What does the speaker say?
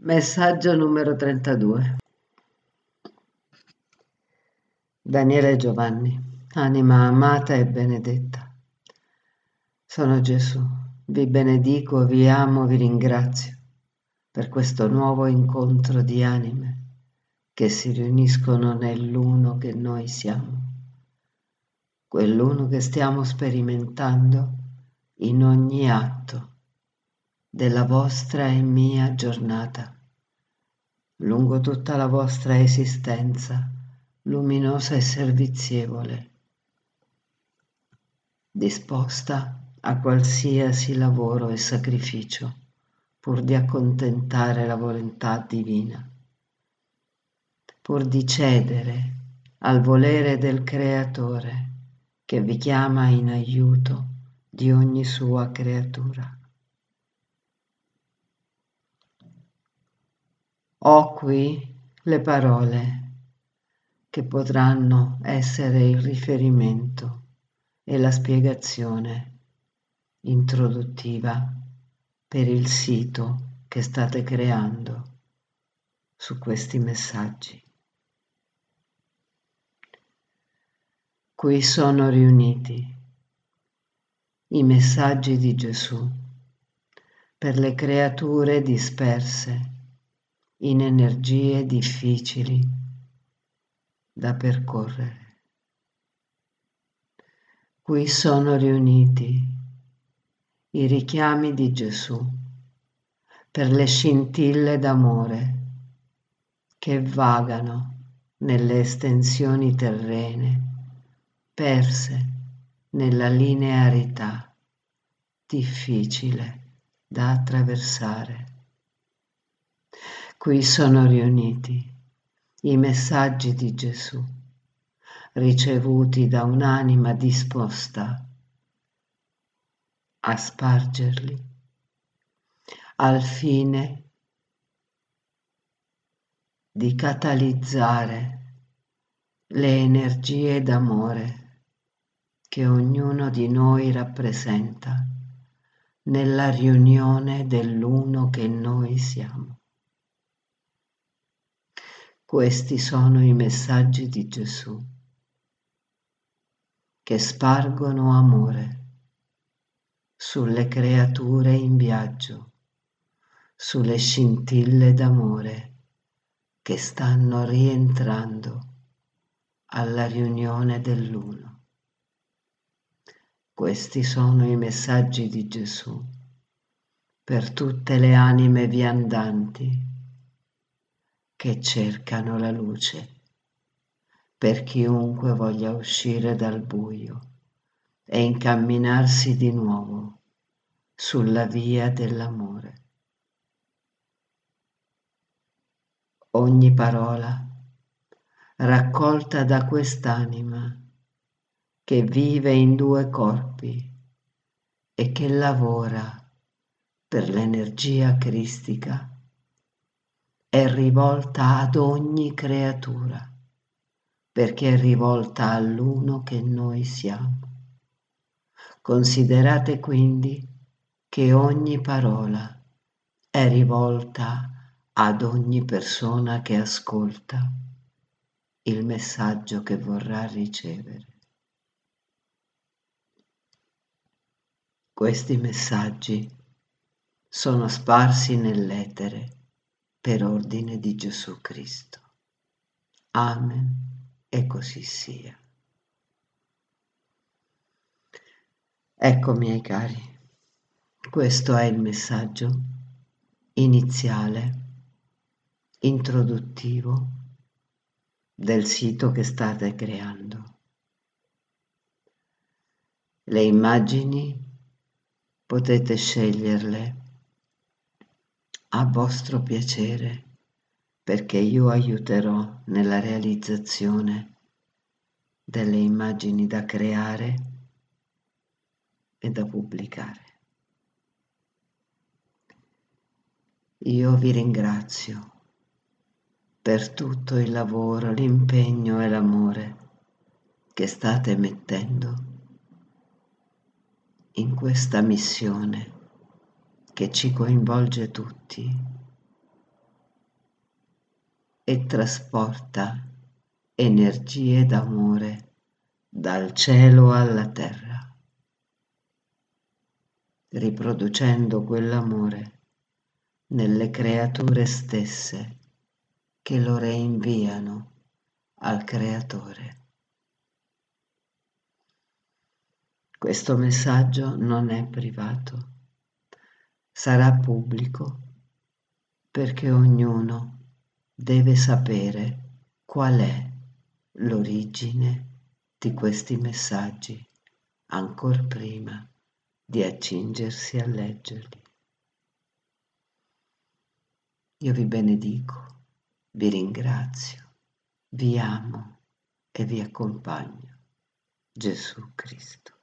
Messaggio numero 32. Daniele Giovanni, anima amata e benedetta. Sono Gesù, vi benedico, vi amo, vi ringrazio per questo nuovo incontro di anime che si riuniscono nell'uno che noi siamo, quell'uno che stiamo sperimentando in ogni atto della vostra e mia giornata, lungo tutta la vostra esistenza luminosa e servizievole, disposta a qualsiasi lavoro e sacrificio pur di accontentare la volontà divina, pur di cedere al volere del Creatore che vi chiama in aiuto di ogni sua creatura. Ho qui le parole che potranno essere il riferimento e la spiegazione introduttiva per il sito che state creando su questi messaggi. Qui sono riuniti i messaggi di Gesù per le creature disperse in energie difficili da percorrere. Qui sono riuniti i richiami di Gesù per le scintille d'amore che vagano nelle estensioni terrene, perse nella linearità difficile da attraversare. Qui sono riuniti i messaggi di Gesù, ricevuti da un'anima disposta a spargerli al fine di catalizzare le energie d'amore che ognuno di noi rappresenta nella riunione dell'uno che noi siamo. Questi sono i messaggi di Gesù che spargono amore sulle creature in viaggio, sulle scintille d'amore che stanno rientrando alla riunione dell'uno. Questi sono i messaggi di Gesù per tutte le anime viandanti che cercano la luce, per chiunque voglia uscire dal buio e incamminarsi di nuovo sulla via dell'amore. Ogni parola raccolta da quest'anima che vive in due corpi e che lavora per l'energia cristica è rivolta ad ogni creatura, perché è rivolta all'uno che noi siamo. Considerate quindi che ogni parola è rivolta ad ogni persona che ascolta il messaggio che vorrà ricevere. Questi messaggi sono sparsi nell'etere per ordine di Gesù Cristo. Amen, e così sia. Ecco, miei cari, questo è il messaggio iniziale, introduttivo del sito che state creando. Le immagini potete sceglierle a vostro piacere, perché io aiuterò nella realizzazione delle immagini da creare e da pubblicare. Io vi ringrazio per tutto il lavoro, l'impegno e l'amore che state mettendo in questa missione che ci coinvolge tutti e trasporta energie d'amore dal cielo alla terra, riproducendo quell'amore nelle creature stesse che lo reinviano al Creatore. Questo messaggio non è privato, sarà pubblico perché ognuno deve sapere qual è l'origine di questi messaggi ancor prima di accingersi a leggerli. Io vi benedico, vi ringrazio, vi amo e vi accompagno. Gesù Cristo.